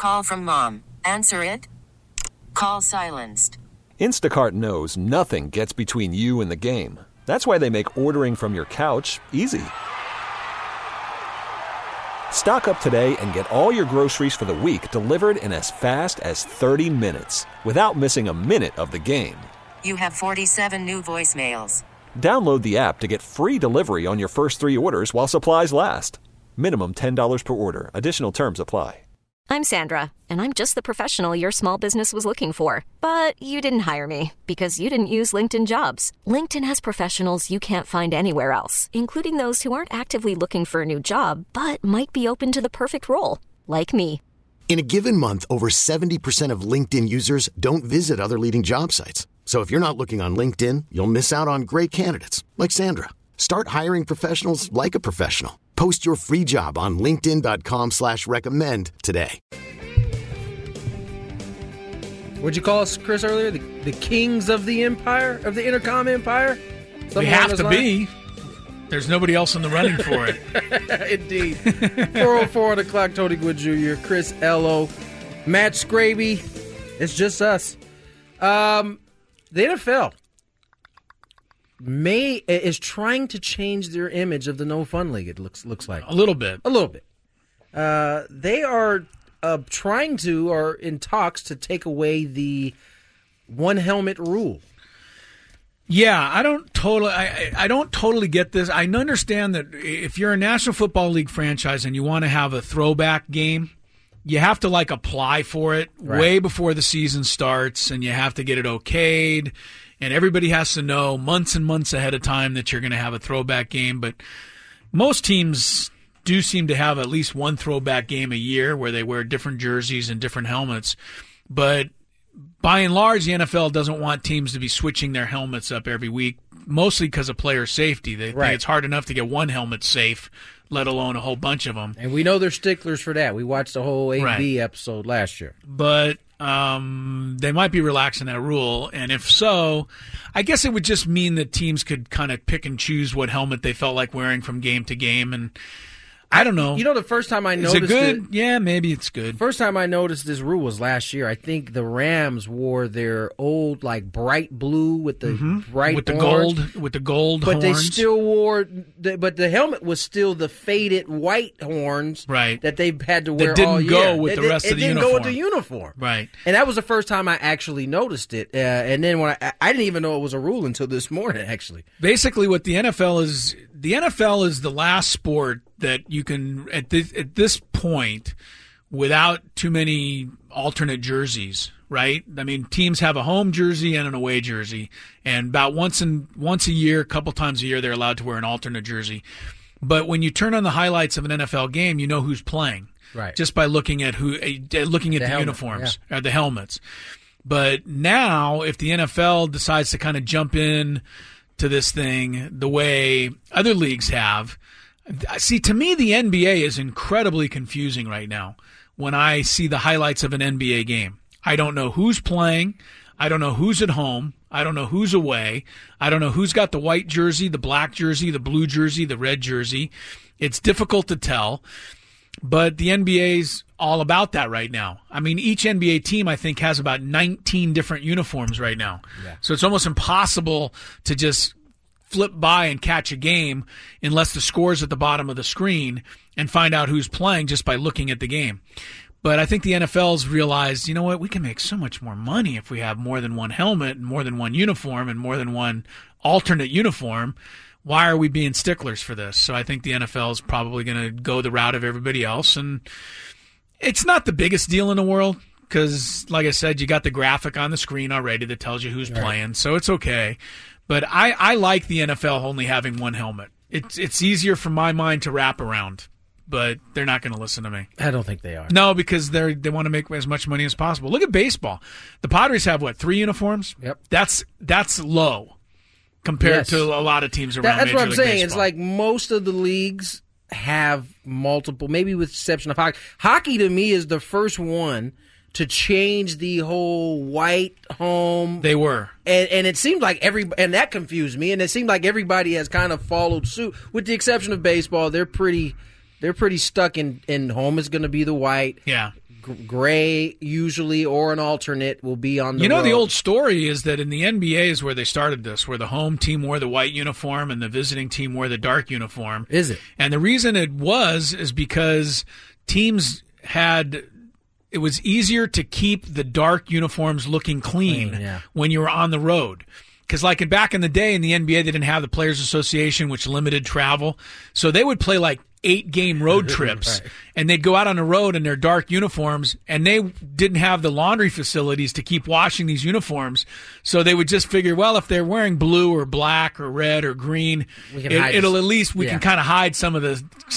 call from mom. Answer it. Call silenced. Instacart knows nothing gets between you and the game. That's why they make ordering from your couch easy. Stock up today and get all your groceries for the week delivered in as fast as 30 minutes without missing a minute of the game. You have 47 new voicemails. Download the app to get free delivery on your first 3 orders while supplies last. Minimum $10 per order. Additional terms apply. I'm Sandra, and I'm just the professional your small business was looking for. But you didn't hire me because you didn't use LinkedIn Jobs. LinkedIn has professionals you can't find anywhere else, including those who aren't actively looking for a new job, but might be open to the perfect role, like me. In a given month, over 70% of LinkedIn users don't visit other leading job sites. So if you're not looking on LinkedIn, you'll miss out on great candidates like Sandra. Start hiring professionals like a professional. Post your free job on linkedin.com/recommend today. What'd you call us, Chris, earlier? The kings of the empire, of the Intercom Empire? We have to be. There's nobody else in the running for it. Indeed. 4:04 on the clock, Tony Gwynn Jr., Chris Ello, Matt Scraby. It's just us. The NFL is trying to change their image of the No Fun League, it looks like. A little bit. They are trying to, or in talks, to take away the one helmet rule. Yeah, I don't totally get this. I understand that if you're a National Football League franchise and you want to have a throwback game, you have to apply for it way before the season starts, and you have to get it okayed, and everybody has to know months and months ahead of time that you're going to have a throwback game. But most teams do seem to have at least one throwback game a year where they wear different jerseys and different helmets. But by and large, the NFL doesn't want teams to be switching their helmets up every week, mostly because of player safety. They think it's hard enough to get one helmet safe, let alone a whole bunch of them. And we know they're sticklers for that. We watched the whole AB episode last year. But they might be relaxing that rule, and if so, I guess it would just mean that teams could kind of pick and choose what helmet they felt like wearing from game to game, and I don't know. You know, the first time I noticed it good? Yeah, maybe it's good. First time I noticed this rule was last year. I think the Rams wore their old, bright blue with the bright orange. With the gold but horns. They still wore, but the helmet was still the faded white horns that they had to wear all year. That didn't go with the rest of the uniform. It didn't go with the uniform. Right. And that was the first time I actually noticed it. And then when I didn't even know it was a rule until this morning, actually. Basically, what the NFL is the last sport that you can, at this point, without too many alternate jerseys, right? I mean, teams have a home jersey and an away jersey, and about once a year, a couple times a year, they're allowed to wear an alternate jersey. But when you turn on the highlights of an NFL game, you know who's playing, right? Just by looking at the uniforms or the helmets. But now, if the NFL decides to kind of jump in to this thing the way other leagues have. See, to me, the NBA is incredibly confusing right now when I see the highlights of an NBA game. I don't know who's playing. I don't know who's at home. I don't know who's away. I don't know who's got the white jersey, the black jersey, the blue jersey, the red jersey. It's difficult to tell, but the NBA's all about that right now. I mean, each NBA team, I think, has about 19 different uniforms right now. Yeah. So it's almost impossible to just flip by and catch a game unless the score's at the bottom of the screen and find out who's playing just by looking at the game. But I think the NFL's realized, you know what, we can make so much more money if we have more than one helmet and more than one uniform and more than one alternate uniform. Why are we being sticklers for this? So I think the NFL is probably going to go the route of everybody else. And it's not the biggest deal in the world because, like I said, you got the graphic on the screen already that tells you who's playing, so it's okay. But I like the NFL only having one helmet. It's easier for my mind to wrap around, but they're not going to listen to me. I don't think they are. No, because they want to make as much money as possible. Look at baseball. The Padres have, 3 uniforms? Yep. That's low compared to a lot of teams around That's Major what I'm League saying. Baseball. It's like most of the leagues have multiple, maybe with the exception of hockey. Hockey, to me, is the first one to change the whole white home. They were. And it seemed like and that confused me, and it seemed like everybody has kind of followed suit, with the exception of baseball. They're pretty stuck in home is going to be the white. Yeah. gray usually, or an alternate will be on the road. The old story is that in the NBA is where they started this, where the home team wore the white uniform and the visiting team wore the dark uniform. Is it? And the reason it is because teams it was easier to keep the dark uniforms looking clean when you were on the road. Because back in the day in the NBA, they didn't have the Players Association, which limited travel. So they would play 8-game road trips, and they'd go out on the road in their dark uniforms, and they didn't have the laundry facilities to keep washing these uniforms. So they would just figure, well, if they're wearing blue or black or red or green, it'll at least we can kind of hide some of the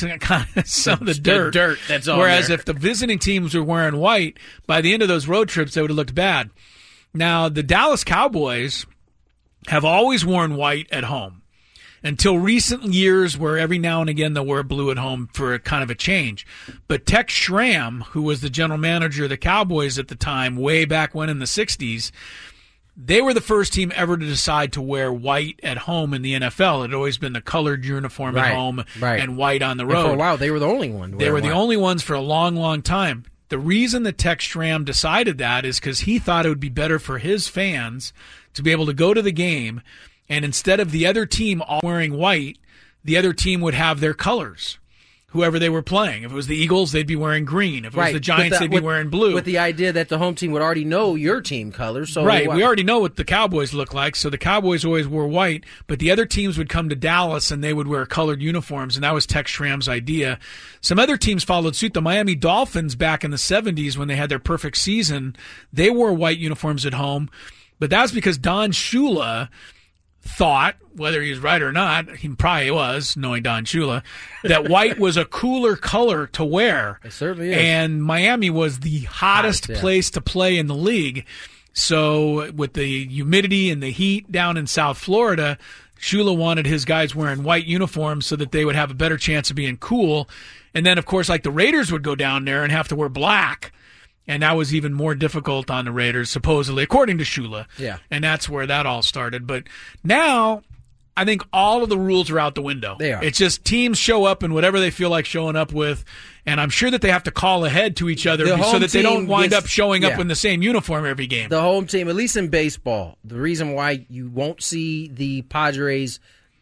dirt. That's all. Whereas if the visiting teams were wearing white, by the end of those road trips, they would have looked bad. Now, the Dallas Cowboys have always worn white at home. Until recent years where every now and again they'll wear blue at home for a kind of a change. But Tex Schramm, who was the general manager of the Cowboys at the time, way back when in the 60s, they were the first team ever to decide to wear white at home in the NFL. It had always been the colored uniform at home and white on the road. And for a while, they were the only one. They were the only ones for a long, long time. The reason that Tex Schramm decided that is because he thought it would be better for his fans to be able to go to the game, and instead of the other team all wearing white, the other team would have their colors, whoever they were playing. If it was the Eagles, they'd be wearing green. If it was the Giants, they'd be wearing blue. With the idea that the home team would already know your team colors. So we already know what the Cowboys look like, so the Cowboys always wore white, but the other teams would come to Dallas and they would wear colored uniforms, and that was Tex Schramm's idea. Some other teams followed suit. The Miami Dolphins back in the 70s when they had their perfect season, they wore white uniforms at home, but that was because Don Shula thought, whether he was right or not, he probably was, knowing Don Shula, that white was a cooler color to wear. It certainly is. And Miami was the hottest place to play in the league. So with the humidity and the heat down in South Florida, Shula wanted his guys wearing white uniforms so that they would have a better chance of being cool. And then, of course, the Raiders would go down there and have to wear black. And that was even more difficult on the Raiders, supposedly, according to Shula. Yeah. And that's where that all started. But now, I think all of the rules are out the window. They are. It's just teams show up in whatever they feel like showing up with. And I'm sure that they have to call ahead to each other so that they don't wind up showing up in the same uniform every game. The home team, at least in baseball, the reason why you won't see the Padres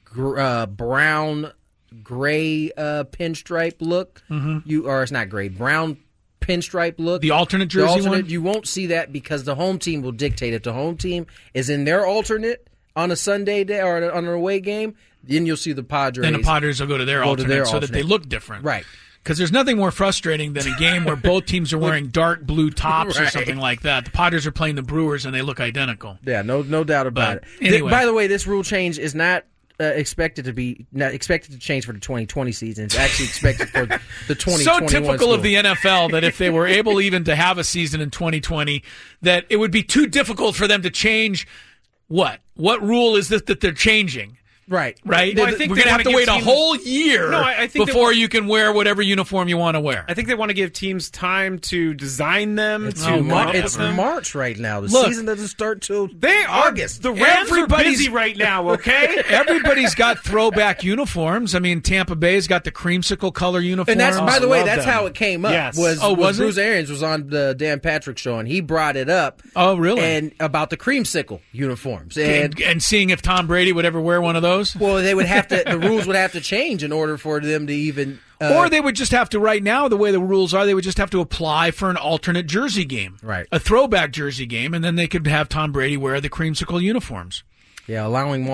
brown, gray pinstripe look, or it's not gray, brown pinstripe look. The alternate jersey one? You won't see that because the home team will dictate. If the home team is in their alternate on a Sunday day or on an away game, then you'll see the Padres. Then the Padres will go to their alternate so that they look different. Right. Because there's nothing more frustrating than a game where both teams are wearing dark blue tops or something like that. The Padres are playing the Brewers and they look identical. Yeah, no doubt about it. Anyway. By the way, this rule change is not expected to change for the 2020 season. It's actually expected for the 2021 So typical of the NFL that if they were able even to have a season in 2020, that it would be too difficult for them to change what? What rule is this that they're changing? Right. Well, I think we're going to have to wait a whole year before you can wear whatever uniform you want to wear. I think they want to give teams time to design them. It's March right now. The season doesn't start till August. The Rams are busy right now, okay? Everybody's got throwback uniforms. I mean, Tampa Bay's got the creamsicle color uniform. And that's, by the way, that's how it came up. Yes. Was Bruce Arians was on the Dan Patrick show, and he brought it up. Oh, really? And about the creamsicle uniforms. And seeing if Tom Brady would ever wear one of those. Well, they would have to. The rules would have to change in order for them to even. Or they would just have to. Right now, the way the rules are, they would just have to apply for an alternate jersey game, right? A throwback jersey game, and then they could have Tom Brady wear the creamsicle uniforms. Yeah, allowing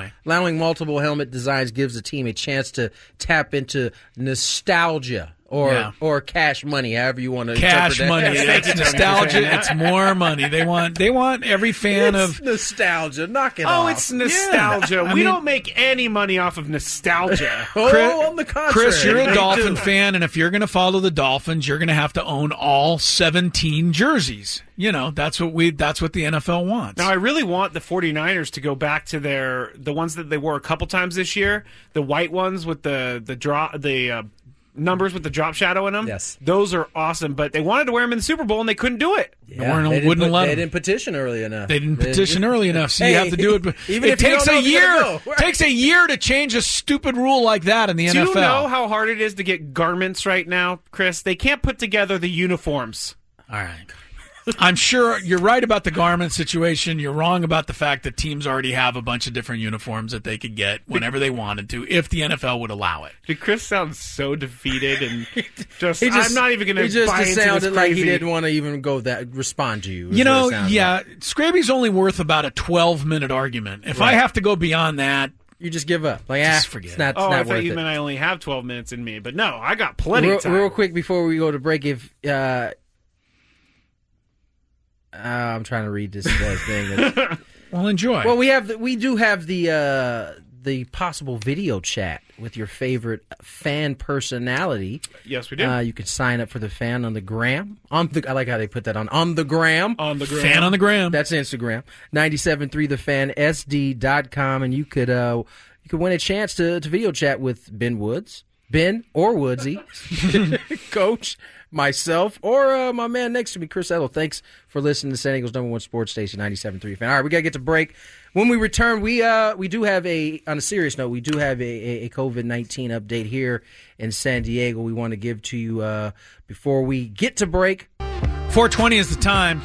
multiple helmet designs gives the team a chance to tap into nostalgia. Or cash money, however you want to interpret that. Money. It's nostalgia. It's more money. They want every fan of nostalgia. Knock it off. Oh, it's nostalgia. Yeah. We don't make any money off of nostalgia. On the contrary. Chris, you're a Dolphin fan, and if you're going to follow the Dolphins, you're going to have to own all 17 jerseys. You know, that's what the NFL wants. Now, I really want the 49ers to go back to the ones that they wore a couple times this year, the white ones with the numbers with the drop shadow in them. Yes. Those are awesome, but they wanted to wear them in the Super Bowl, and they couldn't do it. Yeah, they didn't petition early enough. They didn't petition early enough, so you have to do it. But even it takes a year. Takes a year to change a stupid rule like that in the NFL. Do you know how hard it is to get garments right now, Chris? They can't put together the uniforms. All right. I'm sure you're right about the garment situation. You're wrong about the fact that teams already have a bunch of different uniforms that they could get whenever they wanted to, if the NFL would allow it. Did Chris sound so defeated and I'm not even going to buy into this. He just sounded like he didn't want to even respond to you. You know, yeah, Scraby's only worth about a 12-minute argument. If I have to go beyond that, you just give up. Like, just forget it. I thought you meant I only have 12 minutes in me, but no, I got plenty of time. Real quick before we go to break, if I'm trying to read this thing. Well, enjoy. Well, we do have the possible video chat with your favorite fan personality. Yes, we do. You can sign up for the fan on the gram. I like how they put that on the gram. On the gram. Fan on the gram. That's Instagram. 973thefansd.com, and you could win a chance to video chat with Ben or Woodsy, Coach, myself, or my man next to me, Chris Edel. Thanks for listening to San Diego's #1 sports station, 97.3 Fan. All right, we got to get to break. When we return, we do have on a serious note, we do have a COVID-19 update here in San Diego we want to give to you before we get to break. 4:20 is the time.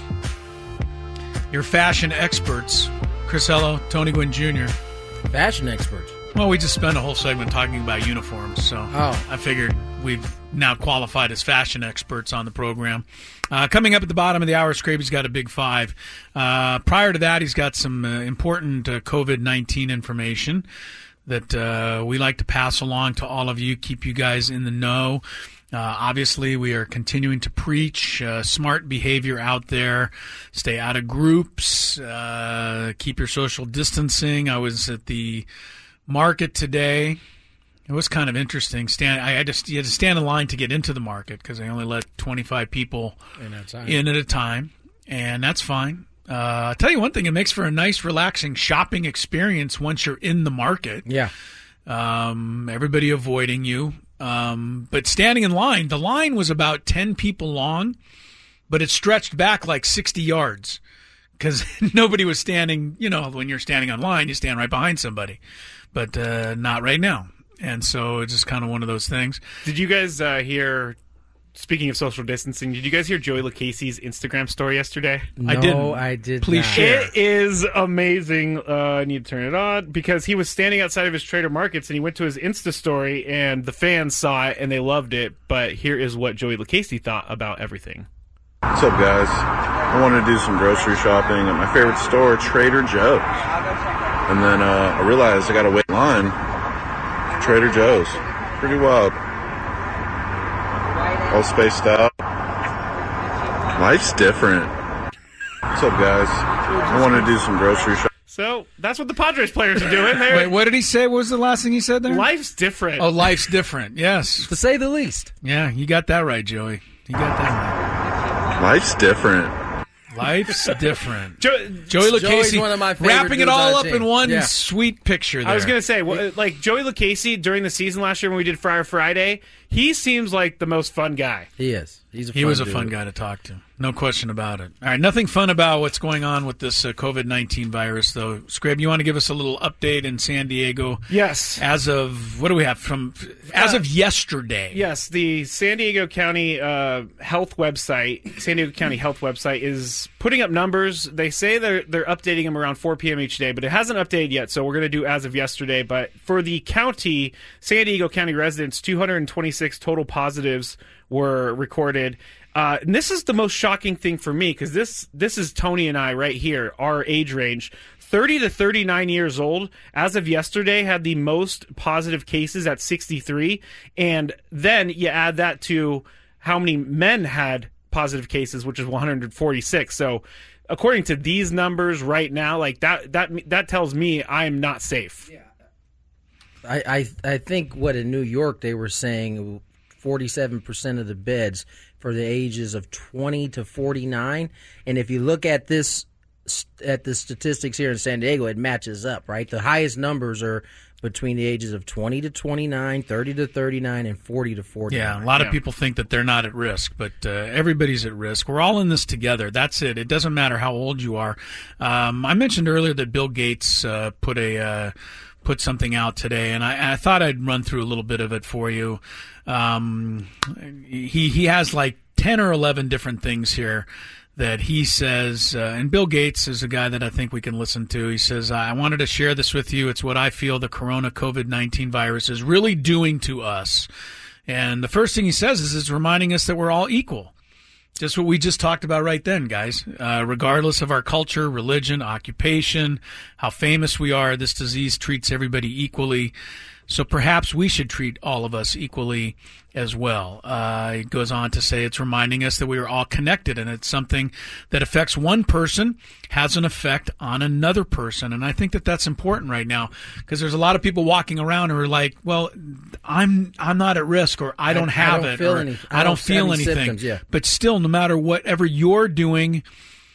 Your fashion experts, Chris Ello, Tony Gwynn Jr. Fashion experts. Well, we just spent a whole segment talking about uniforms, so I figured we've now qualified as fashion experts on the program. Coming up at the bottom of the hour, Scraby's got a big five. Prior to that, he's got some important COVID-19 information that we like to pass along to all of you, keep you guys in the know. Obviously, we are continuing to preach smart behavior out there. Stay out of groups. Keep your social distancing. I was at the market today. It was kind of interesting. You had to stand in line to get into the market because they only let 25 people in at a time, and that's fine. I'll tell you one thing, it makes for a nice, relaxing shopping experience once you're in the market. Yeah. Everybody avoiding you. But standing in line, the line was about 10 people long, but it stretched back like 60 yards because nobody was standing. You know, when you're standing on line, you stand right behind somebody, but not right now. And so it's just kind of one of those things. Did you guys hear, speaking of social distancing, did you guys hear Joey Lucchese's Instagram story yesterday? No, I did Please not. share. It is amazing. I need to turn it on because he was standing outside of his Trader Markets and he went to his Insta story and the fans saw it and they loved it. But here is what Joey Lucchese thought about everything. What's up, guys? I wanted to do some grocery shopping at my favorite store, Trader Joe's. And then I realized I got to wait in line. Trader Joe's. Pretty wild. All spaced out. Life's different. What's up, guys? I want to do some grocery shopping. So that's what the Padres players are doing. Wait, what did he say? What was the last thing he said there? Life's different. Oh, life's different. Yes. To say the least. Yeah, you got that right, Joey. You got that right. Life's different. Life's different. Joey Lucchese, one of my favorite wrapping it all up I've in one seen. sweet picture there. I was going to say, like Joey Lucchese during the season last year when we did Friar Friday, he seems like the most fun guy. He is. He was a fun guy to talk to. No question about it. All right, nothing fun about what's going on with this COVID-19 virus, though. Scrib, you want to give us a little update in San Diego? Yes. As of, what do we have? As of yesterday. Yes, the San Diego County Health website, San Diego County Health website is putting up numbers. They say they're updating them around 4 p.m. each day, but it hasn't updated yet, so we're going to do as of yesterday. But for the county, San Diego County residents, 226 total positives were recorded. And this is the most shocking thing for me because this is Tony and I right here, our age range. 30 to 39 years old, as of yesterday, had the most positive cases at 63. And then you add that to how many men had positive cases, which is 146. So according to these numbers right now, like that tells me I'm not safe. Yeah. I think in New York they were saying 47% of the beds for the ages of 20 to 49. And if you look at the statistics here in San Diego, it matches up, right? The highest numbers are between the ages of 20 to 29, 30 to 39, and 40 to 49. Yeah, a lot of people think that they're not at risk, but everybody's at risk. We're all in this together. That's it. It doesn't matter how old you are. I mentioned earlier that Bill Gates put something out today, and I thought I'd run through a little bit of it for you. He has like 10 or 11 different things here that he says, and Bill Gates is a guy that I think we can listen to. He says, I wanted to share this with you. It's what I feel the COVID-19 virus is really doing to us. And the first thing he says is it's reminding us that we're all equal. Just what we just talked about right then, guys. Regardless of our culture, religion, occupation, how famous we are, this disease treats everybody equally. So perhaps we should treat all of us equally as well. It goes on to say it's reminding us that we are all connected, and it's something that affects one person has an effect on another person. And I think that that's important right now, because there's a lot of people walking around who are like, well, I'm not at risk, or I don't have it, or I don't feel anything. Symptoms, yeah. But still, no matter whatever you're doing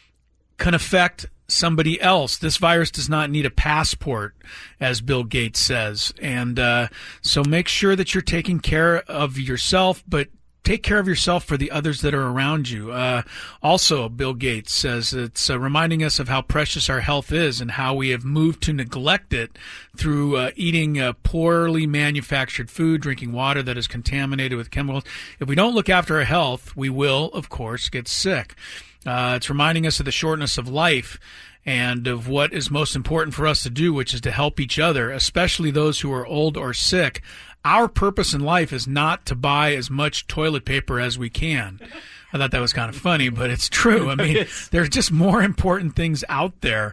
can affect somebody else. This virus does not need a passport, as Bill Gates says. And so make sure that you're taking care of yourself, but take care of yourself for the others that are around you. Also, Bill Gates says it's reminding us of how precious our health is and how we have moved to neglect it through eating poorly manufactured food, drinking water that is contaminated with chemicals. If we don't look after our health, we will, of course, get sick. It's reminding us of the shortness of life and of what is most important for us to do, which is to help each other, especially those who are old or sick. Our purpose in life is not to buy as much toilet paper as we can. I thought that was kind of funny, but it's true. I mean, there's just more important things out there.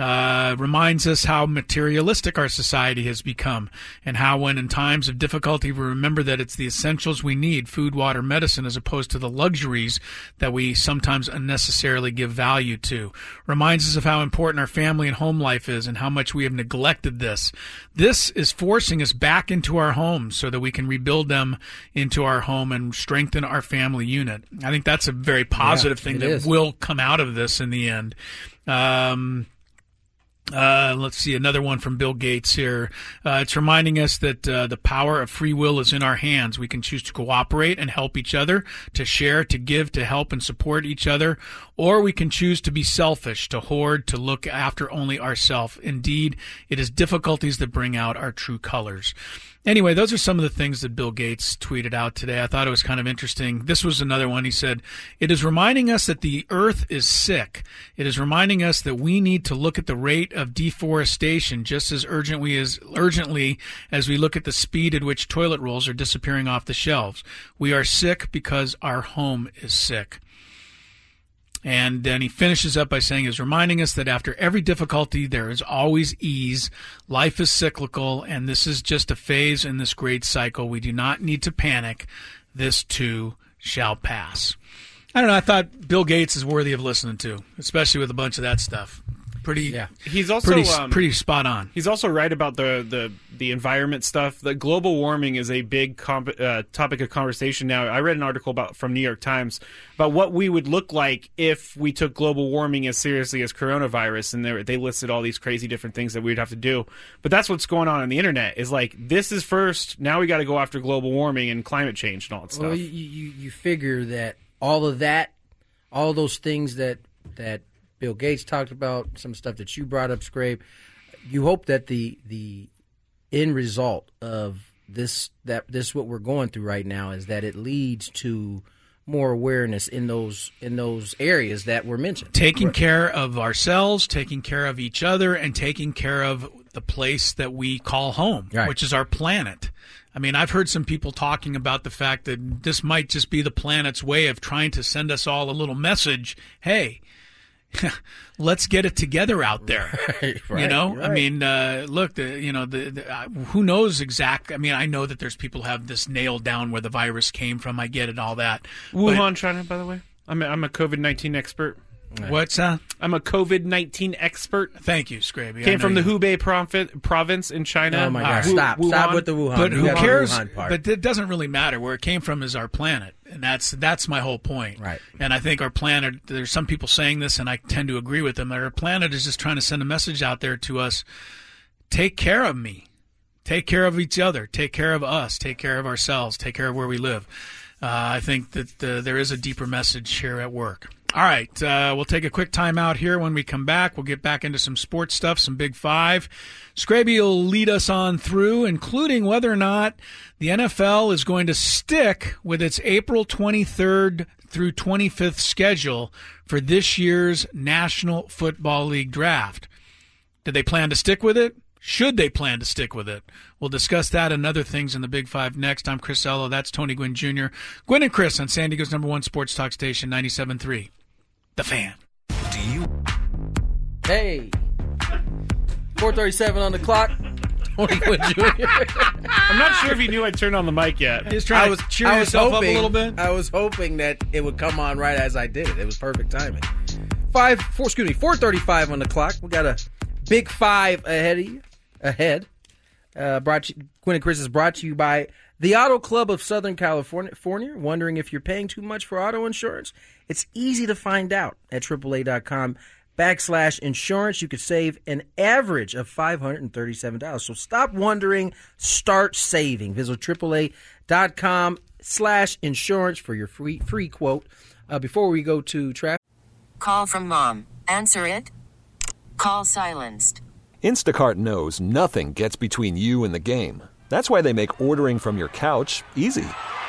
Reminds us how materialistic our society has become, and how when in times of difficulty we remember that it's the essentials we need, food, water, medicine, as opposed to the luxuries that we sometimes unnecessarily give value to. Reminds us of how important our family and home life is and how much we have neglected this. This is forcing us back into our homes so that we can rebuild them into our home and strengthen our family unit. I think that's a very positive thing that will come out of this in the end. Let's see, another one from Bill Gates here. It's reminding us that the power of free will is in our hands. We can choose to cooperate and help each other, to share, to give, to help and support each other, or we can choose to be selfish, to hoard, to look after only ourselves. Indeed, it is difficulties that bring out our true colors. Anyway, those are some of the things that Bill Gates tweeted out today. I thought it was kind of interesting. This was another one. He said, it is reminding us that the earth is sick. It is reminding us that we need to look at the rate of deforestation just as urgently as we look at the speed at which toilet rolls are disappearing off the shelves. We are sick because our home is sick. And then he finishes up by saying, is reminding us that after every difficulty, there is always ease. Life is cyclical, and this is just a phase in this great cycle. We do not need to panic. This too shall pass. I don't know. I thought Bill Gates is worthy of listening to, especially with a bunch of that stuff. He's also pretty spot on. He's also right about the environment stuff. The global warming is a big topic of conversation now. I read an article from New York Times about what we would look like if we took global warming as seriously as coronavirus, and they listed all these crazy different things that we'd have to do. But that's what's going on the internet. Is like, this is first. Now we got to go after global warming and climate change and all that stuff. Well, you figure that all of those things that Bill Gates talked about, some stuff that you brought up, Scrape. You hope that the end result of this what we're going through right now is that it leads to more awareness in those areas that were mentioned. Taking care of ourselves, taking care of each other, and taking care of the place that we call home, which is our planet. I mean, I've heard some people talking about the fact that this might just be the planet's way of trying to send us all a little message. Hey, let's get it together out there. Right. I mean, look, who knows exactly? I mean, I know that there's people who have this nailed down where the virus came from. I get it, all that. Wuhan, China, by the way. I'm a COVID-19 expert. What's that? I'm a COVID-19 expert. Thank you, Scraby. Came from the Hubei province in China. Oh, my God. Stop with the Wuhan. But who cares? But it doesn't really matter. Where it came from is our planet. And that's my whole point. Right. And I think our planet, there's some people saying this, and I tend to agree with them, that our planet is just trying to send a message out there to us. Take care of me. Take care of each other. Take care of us. Take care of ourselves. Take care of where we live. I think that there is a deeper message here at work. All right, we'll take a quick time out here. When we come back, we'll get back into some sports stuff, some Big Five. Scraby will lead us on through, including whether or not the NFL is going to stick with its April 23rd through 25th schedule for this year's National Football League draft. Did they plan to stick with it? Should they plan to stick with it? We'll discuss that and other things in the Big Five next. I'm Chris Ello. That's Tony Gwynn Jr. Gwynn and Chris on San Diego's #1 sports talk station, 97.3. The Fan. Hey, 4:37 on the clock. Tony Gwynn Jr. I'm not sure if he knew I'd turn on the mic yet. He's trying to cheer yourself up a little bit. I was hoping that it would come on right as I did it. It was perfect timing. 4:35 on the clock. We got a Big Five ahead of you. Gwynn and Chris is brought to you by the Auto Club of Southern California. Wondering if you're paying too much for auto insurance? It's easy to find out at AAA.com/insurance. You could save an average of $537. So stop wondering, start saving. Visit AAA.com/insurance for your free quote. Before we go to traffic. Call from mom. Answer it. Call silenced. Instacart knows nothing gets between you and the game. That's why they make ordering from your couch easy.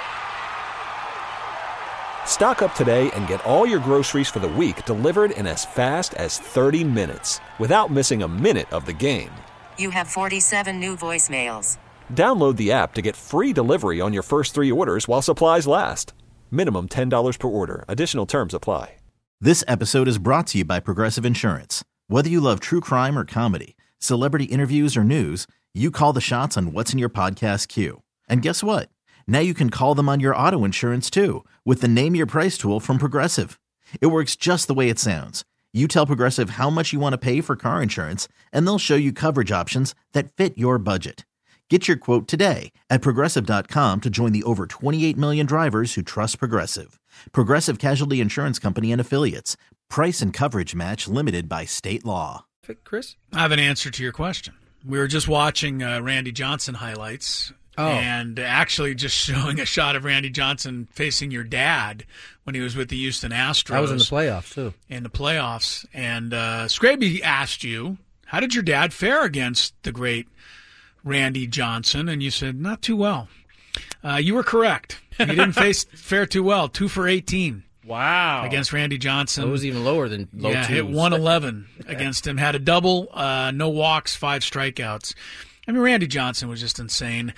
Stock up today and get all your groceries for the week delivered in as fast as 30 minutes without missing a minute of the game. You have 47 new voicemails. Download the app to get free delivery on your first 3 orders while supplies last. Minimum $10 per order. Additional terms apply. This episode is brought to you by Progressive Insurance. Whether you love true crime or comedy, celebrity interviews or news, you call the shots on what's in your podcast queue. And guess what? Now you can call them on your auto insurance too with the Name Your Price tool from Progressive. It works just the way it sounds. You tell Progressive how much you want to pay for car insurance, and they'll show you coverage options that fit your budget. Get your quote today at Progressive.com to join the over 28 million drivers who trust Progressive. Progressive Casualty Insurance Company and Affiliates. Price and coverage match limited by state law. Chris? I have an answer to your question. We were just watching Randy Johnson highlights. And actually just showing a shot of Randy Johnson facing your dad when he was with the Houston Astros. I was in the playoffs, too. In the playoffs. And Scraby asked you, how did your dad fare against the great Randy Johnson? And you said, not too well. You were correct. He didn't fare too well. 2 for 18. Wow. Against Randy Johnson. It was even lower than low twos. Hit 111 against him. Had a double, no walks, 5 strikeouts. I mean, Randy Johnson was just insane.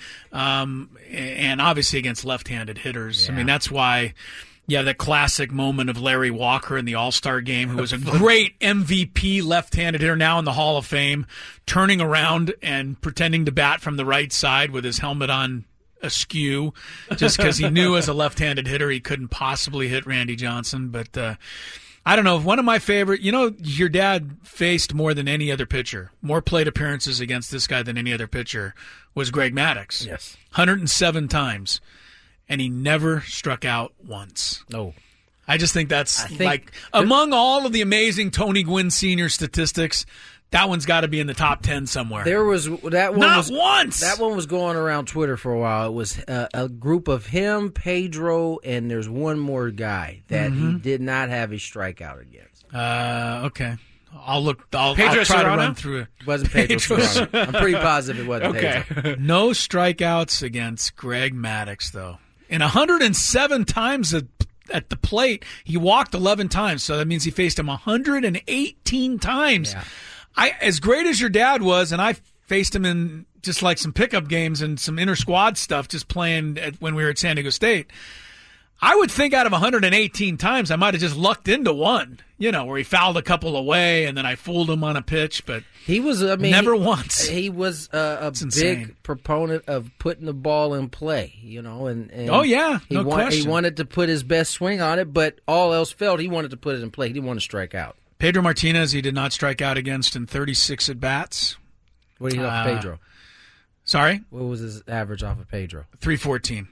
And obviously against left-handed hitters. Yeah. I mean, that's why, that classic moment of Larry Walker in the All-Star game, who was a great MVP left-handed hitter, now in the Hall of Fame, turning around and pretending to bat from the right side with his helmet on askew, just because he knew as a left-handed hitter he couldn't possibly hit Randy Johnson. But I don't know. One of my favorite, your dad faced more than any other pitcher, more plate appearances against this guy than any other pitcher, was Greg Maddux. Yes. 107 times, and he never struck out once. No. I just think that's among all of the amazing Tony Gwynn Sr. statistics, that one's got to be in the top 10 somewhere. There was that one. Not once. That one was going around Twitter for a while. It was a group of him, Pedro, and there's one more guy that he did not have a strikeout against. Okay. I'll try Serrano? to run through it. It wasn't Pedro Serrano. I'm pretty positive it wasn't Pedro. No strikeouts against Greg Maddux, though. And 107 times at the plate, he walked 11 times, so that means he faced him 118 times. Yeah. As great as your dad was, and I faced him in just like some pickup games and some inter-squad stuff just playing when we were at San Diego State, I would think out of 118 times I might have just lucked into one, where he fouled a couple away and then I fooled him on a pitch, but he was, never once. He was a big proponent of putting the ball in play, and oh yeah, no question. He wanted to put his best swing on it, but all else failed. He wanted to put it in play. He didn't want to strike out. Pedro Martinez, he did not strike out against in 36 at-bats. What did he have Pedro? Sorry? What was his average off of Pedro? 314.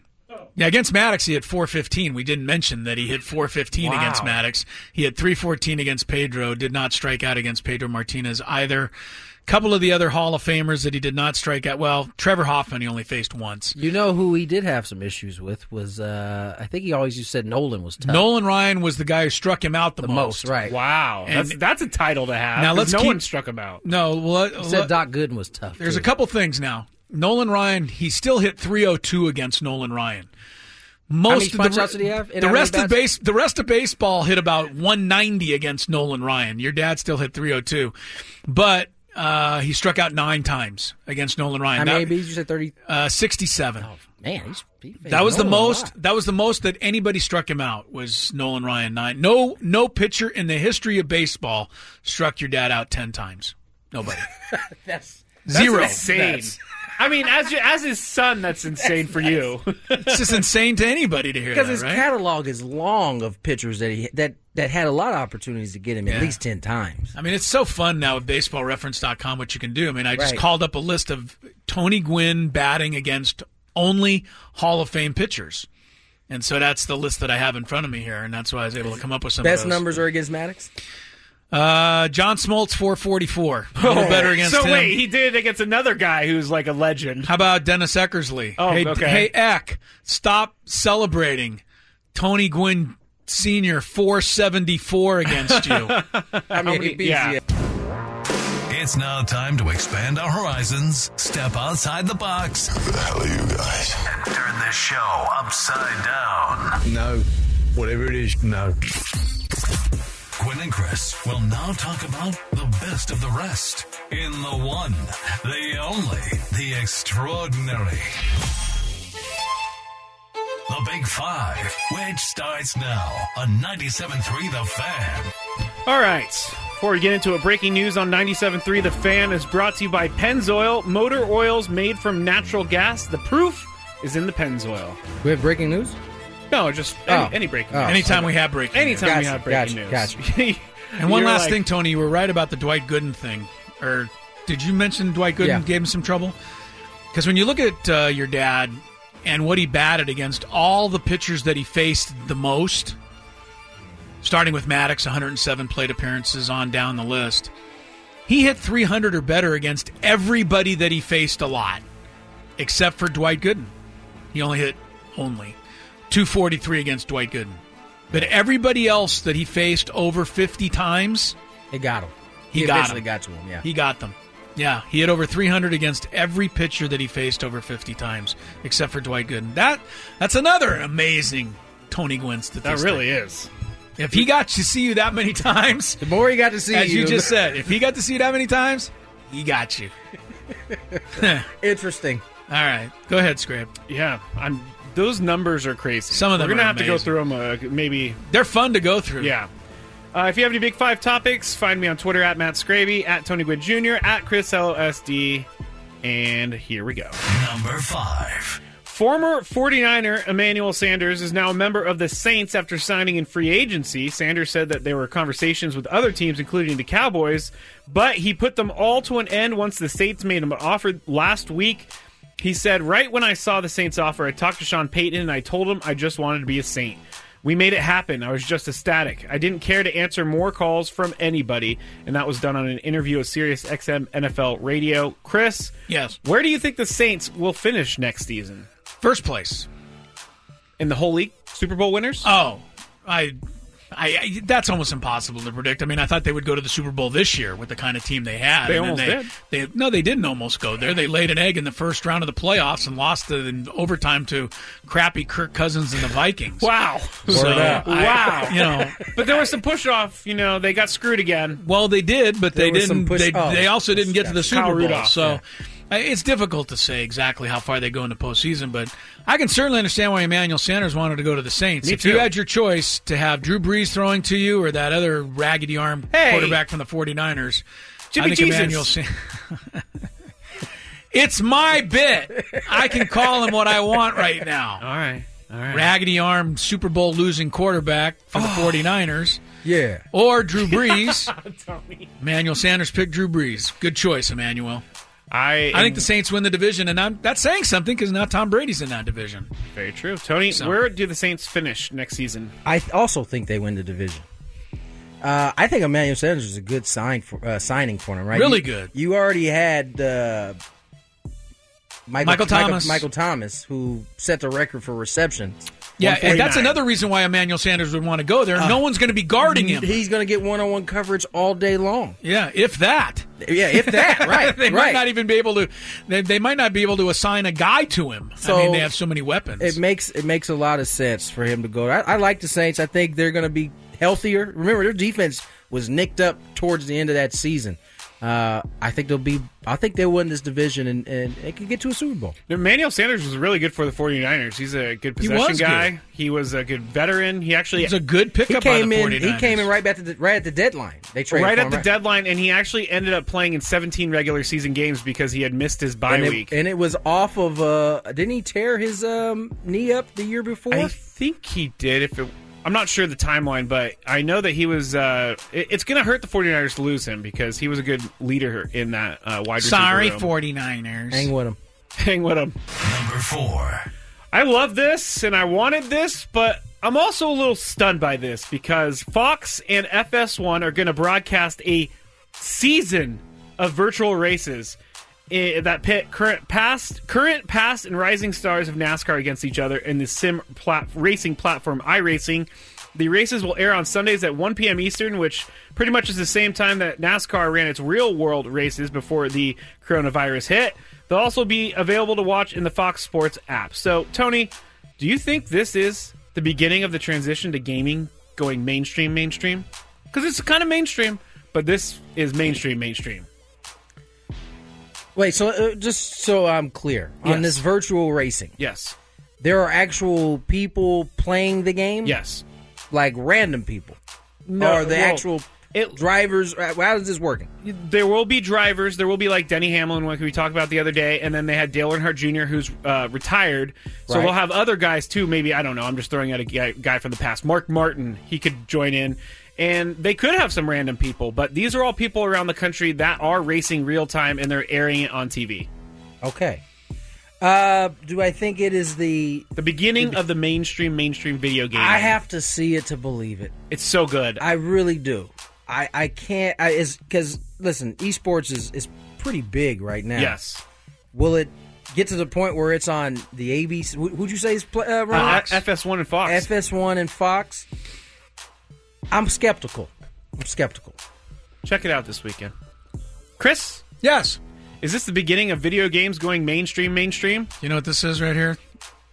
Yeah, against Maddox, he hit 415. We didn't mention that he hit 415 against Maddox. He had 314 against Pedro, did not strike out against Pedro Martinez either. Couple of the other Hall of Famers that he did not strike out. Well, Trevor Hoffman he only faced once. You know who he did have some issues with was, I think he always said Nolan was tough. Nolan Ryan was the guy who struck him out the most. Right. Wow. That's a title to have. Now no one struck him out. No. Well, he said Doc Gooden was tough. There's too. a couple things now. Nolan Ryan, he still hit 302 against Nolan Ryan. How many punch-outs did he have? The rest of baseball hit about 190 against Nolan Ryan. Your dad still hit 302. But he struck out 9 times against Nolan Ryan. How many ABs? You said 30? 67. Oh, man, that was the most. That was the most that anybody struck him out. Was Nolan Ryan 9? No pitcher in the history of baseball struck your dad out 10 times. Nobody. That's 0. Insane. I mean, as his son, that's insane for you. It's just insane to anybody to hear that, because his catalog is long of pitchers that had a lot of opportunities to get him at least 10 times. I mean, it's so fun now with BaseballReference.com what you can do. I mean, I just called up a list of Tony Gwynn batting against only Hall of Fame pitchers. And so that's the list that I have in front of me here, and that's why I was able to come up with some Best of those. numbers are against Maddox? John Smoltz, 444. A little better against him. So wait, he did it against another guy who's like a legend. How about Dennis Eckersley? Oh, okay. Hey, Eck, stop celebrating. Tony Gwynn Sr., 474 against you. I mean, It's now time to expand our horizons, step outside the box. Who the hell are you guys? And turn this show upside down. No. Whatever it is, no. Gwynn and Chris will now talk about the best of the rest in the one, the only, the extraordinary. The Big Five, which starts now on 97.3 The Fan. All right. Before we get into it, breaking news on 97.3 The Fan is brought to you by Pennzoil, motor oils made from natural gas. The proof is in the Pennzoil. We have breaking news? No, just any breaking news. Anytime we have breaking news. Anytime we have breaking news. Gotcha. And one last thing, Tony, you were right about the Dwight Gooden thing. Or did you mention Dwight Gooden gave him some trouble? Because when you look at your dad and what he batted against all the pitchers that he faced the most, starting with Maddox, 107 plate appearances on down the list, he hit 300 or better against everybody that he faced a lot, except for Dwight Gooden. He only hit 243 against Dwight Gooden. But everybody else that he faced over 50 times, he got him. He got to him, yeah. He got them. Yeah, he hit over 300 against every pitcher that he faced over 50 times, except for Dwight Gooden. That's another amazing Tony Gwynn statistic. That really is. If he got to see you that many times, the more he got to see as you just said, if he got to see you that many times, he got you. Interesting. All right, go ahead, Scrape. Yeah, those numbers are crazy. Some of them We're going to have amazing. to go through them, maybe. They're fun to go through. Yeah. If you have any Big Five topics, find me on Twitter at Matt Scraby, at Tony Gwynn Jr., at Chris LSD, and here we go. Number 5. Former 49er Emmanuel Sanders is now a member of the Saints after signing in free agency. Sanders said that there were conversations with other teams, including the Cowboys, but he put them all to an end once the Saints made him an offer last week. He said, right when I saw the Saints offer, I talked to Sean Payton and I told him I just wanted to be a Saint. We made it happen. I was just ecstatic. I didn't care to answer more calls from anybody, and that was done on an interview with Sirius XM NFL Radio. Chris, yes, where do you think the Saints will finish next season? First place. In the whole league? Super Bowl winners? Oh, I that's almost impossible to predict. I mean, I thought they would go to the Super Bowl this year with the kind of team they had. They almost did. No, they didn't almost go there. They laid an egg in the first round of the playoffs and lost in overtime to crappy Kirk Cousins and the Vikings. Wow. Wow. But there was some push-off. They got screwed again. Well, they did, but they didn't. They also didn't get to the Super Bowl. Rudolph, so it's difficult to say exactly how far they go into postseason, but I can certainly understand why Emmanuel Sanders wanted to go to the Saints. Me if too. you had your choice to have Drew Brees throwing to you or that other raggedy arm quarterback from the 49ers, Jimmy I think Jesus. Emmanuel Sanders. It's my bit. I can call him what I want right now. All right. Raggedy arm Super Bowl losing quarterback for the 49ers. Yeah. Or Drew Brees. Emmanuel Sanders picked Drew Brees. Good choice, Emmanuel. I think the Saints win the division, and that's saying something because now Tom Brady's in that division. Very true. Tony, where do the Saints finish next season? I also think they win the division. I think Emmanuel Sanders is a good signing for them, right? Really good. You already had Michael Thomas, who set the record for receptions. Yeah, and that's another reason why Emmanuel Sanders would want to go there. No one's going to be guarding him. He's going to get one-on-one coverage all day long. Yeah, if that. Yeah, if that, right. They might not even be able to. They might not be able to assign a guy to him. So I mean, they have so many weapons. It makes a lot of sense for him to go. I like the Saints. I think they're going to be healthier. Remember, their defense was nicked up towards the end of that season. I think they'll win this division and it could get to a Super Bowl. Emmanuel Sanders was really good for the 49ers. He's a good possession guy. Good. He was a good veteran. He was a good pickup by the 49ers. He came in right at the deadline. They traded right at the deadline, and he actually ended up playing in 17 regular season games because he had missed his bye week. And it was off of didn't he tear his knee up the year before? I think he did. I'm not sure the timeline, but I know that he was. It's going to hurt the 49ers to lose him because he was a good leader in that wide receiver room. 49ers. Hang with him. Hang with him. Number 4. I love this, and I wanted this, but I'm also a little stunned by this because Fox and FS1 are going to broadcast a season of virtual races that pit current, past, and rising stars of NASCAR against each other in the sim racing platform iRacing. The races will air on Sundays at 1 p.m. Eastern, which pretty much is the same time that NASCAR ran its real-world races before the coronavirus hit. They'll also be available to watch in the Fox Sports app. So, Tony, do you think this is the beginning of the transition to gaming going mainstream? Because it's kind of mainstream, but this is mainstream. Wait, so just so I'm clear, on this virtual racing, yes, there are actual people playing the game? Yes. Like random people? No, or the actual drivers? How is this working? There will be drivers. There will be like Denny Hamlin, like we talked about the other day, and then they had Dale Earnhardt Jr., who's retired. So we'll have other guys too. Maybe, I don't know, I'm just throwing out a guy from the past. Mark Martin, he could join in. And they could have some random people, but these are all people around the country that are racing real time, and they're airing it on TV. Okay. Do I think it is the beginning of the mainstream video game? I have to see it to believe it. It's so good. I really do. I can't. Because listen, esports is pretty big right now. Yes. Will it get to the point where it's on the ABC? Who'd you say is FS1 and Fox? FS1 and Fox. I'm skeptical. Check it out this weekend. Chris? Yes. Is this the beginning of video games going mainstream? You know what this is right here?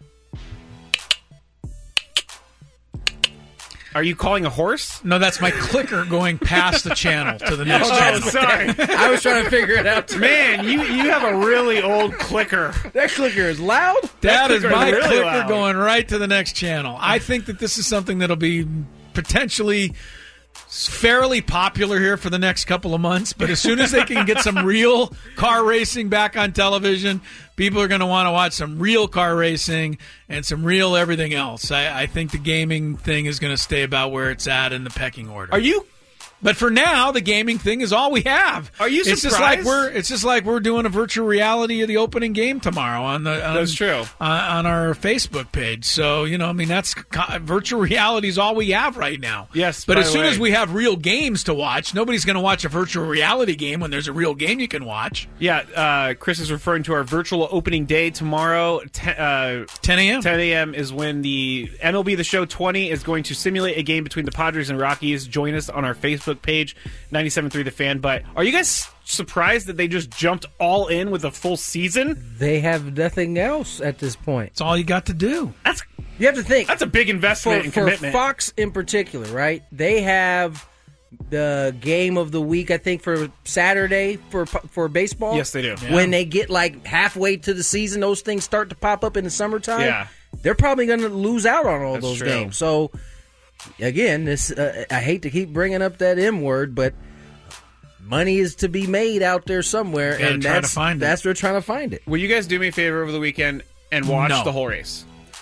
Are you calling a horse? No, that's my clicker going past the channel to the next channel. Oh, sorry. I was trying to figure it out. Man, you have a really old clicker. That clicker is loud? That is my really clicker loud. going right to the next channel. I think that this is something that'll be potentially fairly popular here for the next couple of months, but as soon as they can get some real car racing back on television, people are going to want to watch some real car racing and some real everything else. I think the gaming thing is going to stay about where it's at in the pecking order. But for now, the gaming thing is all we have. Are you surprised? It's just like we're doing a virtual reality of the opening game tomorrow That's true. On our Facebook page. So, that's virtual reality is all we have right now. Yes. But as soon as we have real games to watch, nobody's going to watch a virtual reality game when there's a real game you can watch. Yeah. Chris is referring to our virtual opening day tomorrow. 10 a.m. 10 a.m. is when the MLB The Show 20 is going to simulate a game between the Padres and Rockies. Join us on our Facebook page, 97.3 The Fan. But are you guys surprised that they just jumped all in with a full season? They have nothing else at this point. It's all you got to do. You have to think. That's a big investment and commitment. For Fox in particular, right? They have the game of the week, I think, for Saturday for baseball. Yes, they do. Yeah. When they get like halfway to the season, those things start to pop up in the summertime. Yeah. They're probably going to lose out on all those true. games. So, again, this I hate to keep bringing up that M word, but money is to be made out there somewhere, and that's where they're trying to find it. Will you guys do me a favor over the weekend and watch the whole race?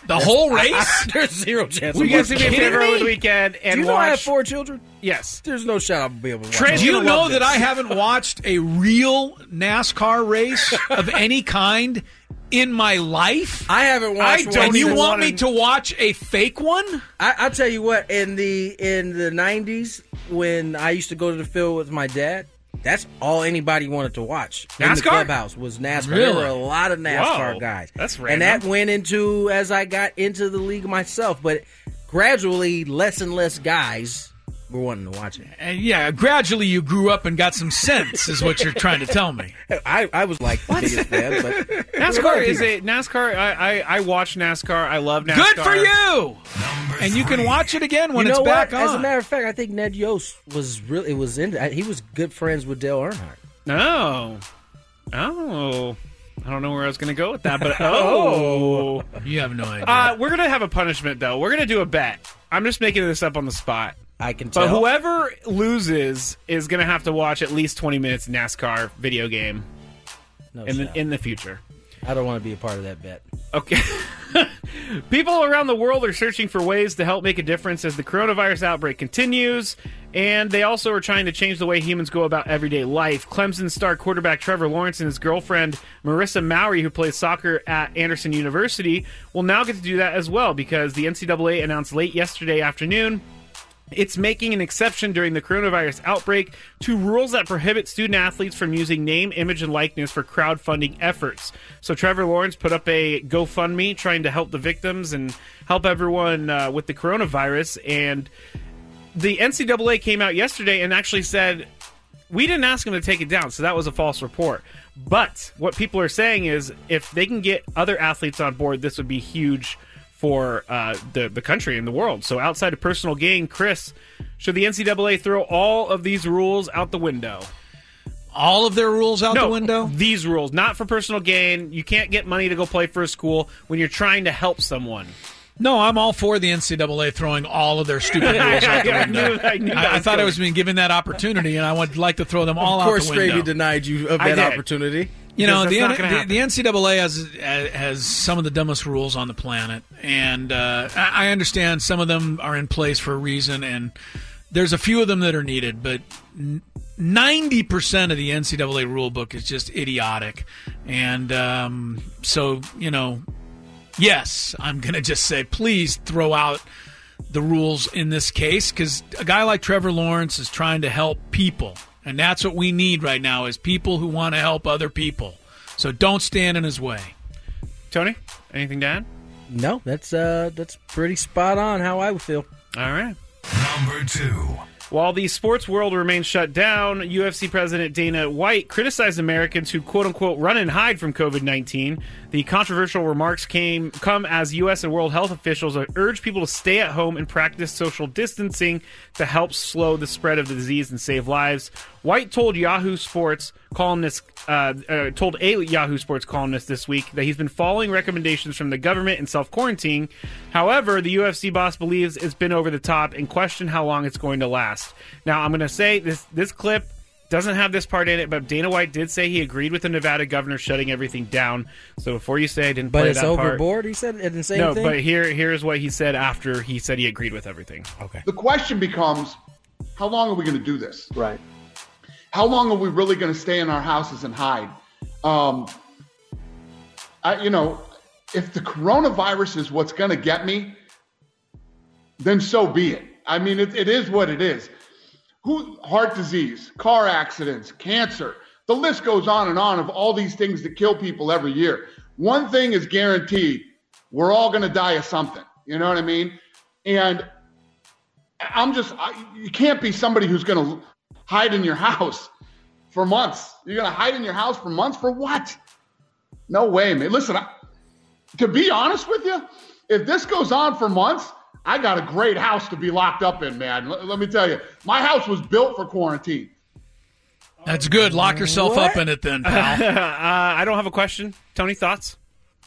The whole race? There's zero chance. We guys do me a favor over the weekend and Do you know watch. I have 4 children? Yes. There's no shot I'll be able to watch. Trent's Do you gonna know love that this. I haven't watched a real NASCAR race of any kind in my life? I haven't watched one. And you since- want me to watch a fake one? I'll tell you what, in the 90s, when I used to go to the field with my dad, that's all anybody wanted to watch in the NASCAR? clubhouse was NASCAR. Really? There were a lot of NASCAR Whoa, guys. that's And random. that went into, as I got into the league myself, but gradually less and less guys were wanting to watch it. And yeah, gradually you grew up and got some sense, is what you're trying to tell me. I was like the biggest fan, but NASCAR is a NASCAR. I watch NASCAR. I love NASCAR. Good for you! And you can watch it again when you know it's back what? on. As a matter of fact, I think Ned Yost was really he was good friends with Dale Earnhardt. Oh. I don't know where I was going to go with that, but oh. You have no idea. We're going to have a punishment, though. We're going to do a bet. I'm just making this up on the spot. I can tell. But whoever loses is going to have to watch at least 20 minutes NASCAR video game in the future. I don't want to be a part of that bet. Okay. People around the world are searching for ways to help make a difference as the coronavirus outbreak continues, and they also are trying to change the way humans go about everyday life. Clemson star quarterback Trevor Lawrence and his girlfriend Marissa Mowry, who plays soccer at Anderson University, will now get to do that as well because the NCAA announced late yesterday afternoon it's making an exception during the coronavirus outbreak to rules that prohibit student-athletes from using name, image, and likeness for crowdfunding efforts. So Trevor Lawrence put up a GoFundMe trying to help the victims and help everyone with the coronavirus. And the NCAA came out yesterday and actually said, we didn't ask them to take it down, so that was a false report. But what people are saying is if they can get other athletes on board, this would be huge for the country and the world. So outside of personal gain, Chris, should the NCAA throw all of these rules out the window? All of their rules out the window? These rules, not for personal gain. You can't get money to go play for a school when you're trying to help someone. No, I'm all for the NCAA throwing all of their stupid rules out the window. I thought I was being given that opportunity, and I would like to throw them all out the window. Of course, Gravy denied you of that opportunity. You know, the NCAA has some of the dumbest rules on the planet, and I understand some of them are in place for a reason, and there's a few of them that are needed, but 90% of the NCAA rule book is just idiotic. And so, you know, yes, I'm going to just say, please throw out the rules in this case, because a guy like Trevor Lawrence is trying to help people. And that's what we need right now is people who want to help other people. So don't stand in his way. Tony, anything to add? No, that's pretty spot on how I would feel. All right. Number 2. While the sports world remains shut down, UFC President Dana White criticized Americans who, quote-unquote, run and hide from COVID-19. The controversial remarks come as U.S. and world health officials urge people to stay at home and practice social distancing to help slow the spread of the disease and save lives. White told a Yahoo Sports columnist this week that he's been following recommendations from the government and self-quarantine. However, the UFC boss believes it's been over the top and questioned how long it's going to last. Now, I'm going to say this clip doesn't have this part in it, but Dana White did say he agreed with the Nevada governor shutting everything down. So before you say I didn't play that part. But it's overboard, he said? It didn't say anything? No, but here's what he said after he said he agreed with everything. Okay. The question becomes, how long are we going to do this? Right. How long are we really going to stay in our houses and hide? If the coronavirus is what's going to get me, then so be it. I mean, it is what it is. Heart disease, car accidents, cancer, the list goes on and on of all these things that kill people every year. One thing is guaranteed, we're all going to die of something. You know what I mean? And you can't be somebody who's going to hide in your house for months. You're going to hide in your house for months for what? No way, man. Listen, to be honest with you, if this goes on for months, I got a great house to be locked up in, man. Let me tell you, my house was built for quarantine. That's good. Lock yourself up in it then, pal. I don't have a question. Tony, thoughts?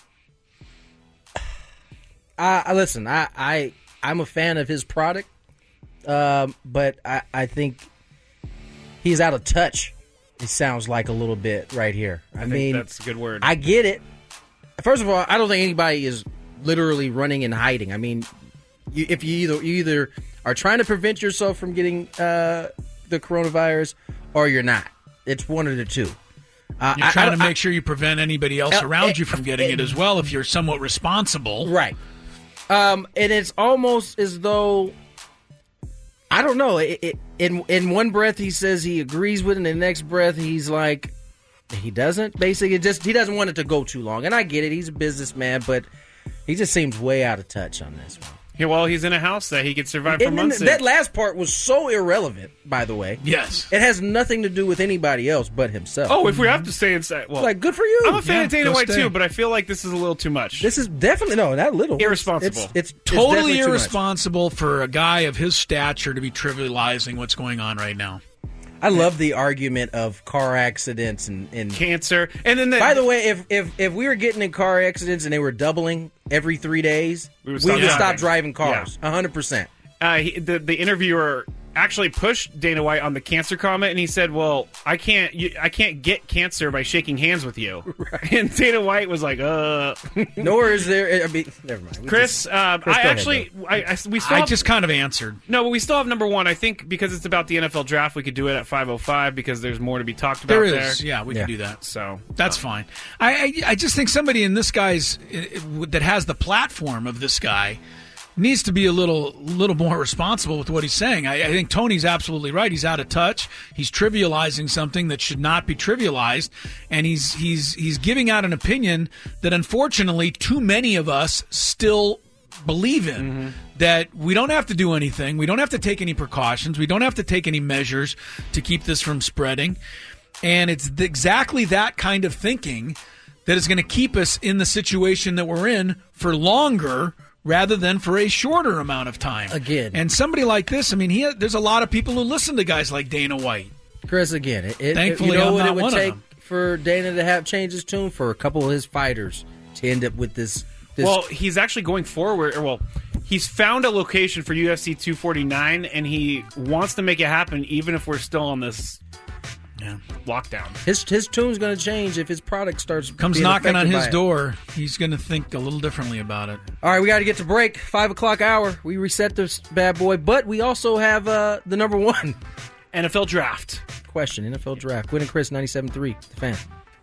Listen, I'm a fan of his product, but I think he's out of touch. It sounds like a little bit right here. I mean, that's a good word. I get it. First of all, I don't think anybody is literally running and hiding. I mean, you either are trying to prevent yourself from getting the coronavirus or you're not. It's one of the two. You're trying to make sure you prevent anybody else around you from getting it as well if you're somewhat responsible. Right. And it's almost as though, I don't know, in one breath he says he agrees with it, and in the next breath he's like, he doesn't. Basically, he doesn't want it to go too long. And I get it, he's a businessman, but he just seems way out of touch on this one. Yeah, well, he's in a house that he could survive for months. That last part was so irrelevant, by the way. Yes. It has nothing to do with anybody else but himself. Oh, if we have to stay inside. Well, like, good for you. I'm a fan of Dana White, too, but I feel like this is a little too much. This is definitely, no, not little. Irresponsible. It's totally irresponsible for a guy of his stature to be trivializing what's going on right now. I love the argument of car accidents and cancer. And then, by the way, if we were getting in car accidents and they were doubling every 3 days, we would stop driving cars. 100%. The interviewer actually pushed Dana White on the cancer comment, and he said, "Well, I can't get cancer by shaking hands with you." Right. And Dana White was like, Nor is there. I mean, never mind. Chris, I just kind of answered. No, but we still have number one. I think because it's about the NFL draft, we could do it at 5:05 because there's more to be talked about there. There is, yeah, we can do that. So that's fine. I just think somebody in this guy's that has the platform of this guy needs to be a little more responsible with what he's saying. I think Tony's absolutely right. He's out of touch. He's trivializing something that should not be trivialized, and he's giving out an opinion that unfortunately too many of us still believe in. Mm-hmm. That we don't have to do anything. We don't have to take any precautions. We don't have to take any measures to keep this from spreading. And it's exactly that kind of thinking that is going to keep us in the situation that we're in for longer rather than for a shorter amount of time. Again. And somebody like this, I mean, there's a lot of people who listen to guys like Dana White. Chris, again, thankfully, you know I'm what not it would one take of them. for Dana to have changed his tune? For a couple of his fighters to end up with this. Well, he's actually going forward. He's found a location for UFC 249, and he wants to make it happen even if we're still on this lockdown. His tune's going to change if his product comes knocking on his door. He's going to think a little differently about it. All right, we got to get to break. 5 o'clock hour. We reset this bad boy, but we also have the number one NFL draft question. NFL draft. Quinn and Chris, 97.3, The Fan.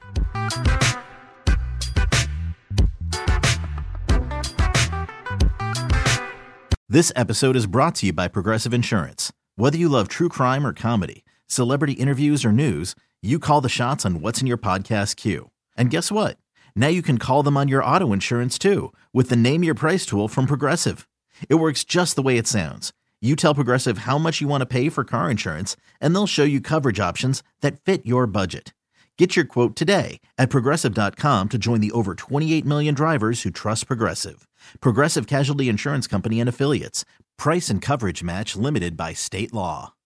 This episode is brought to you by Progressive Insurance. Whether you love true crime or comedy, celebrity interviews or news, you call the shots on what's in your podcast queue. And guess what? Now you can call them on your auto insurance too with the Name Your Price tool from Progressive. It works just the way it sounds. You tell Progressive how much you want to pay for car insurance, and they'll show you coverage options that fit your budget. Get your quote today at Progressive.com to join the over 28 million drivers who trust Progressive. Progressive Casualty Insurance Company and Affiliates. Price and coverage match limited by state law.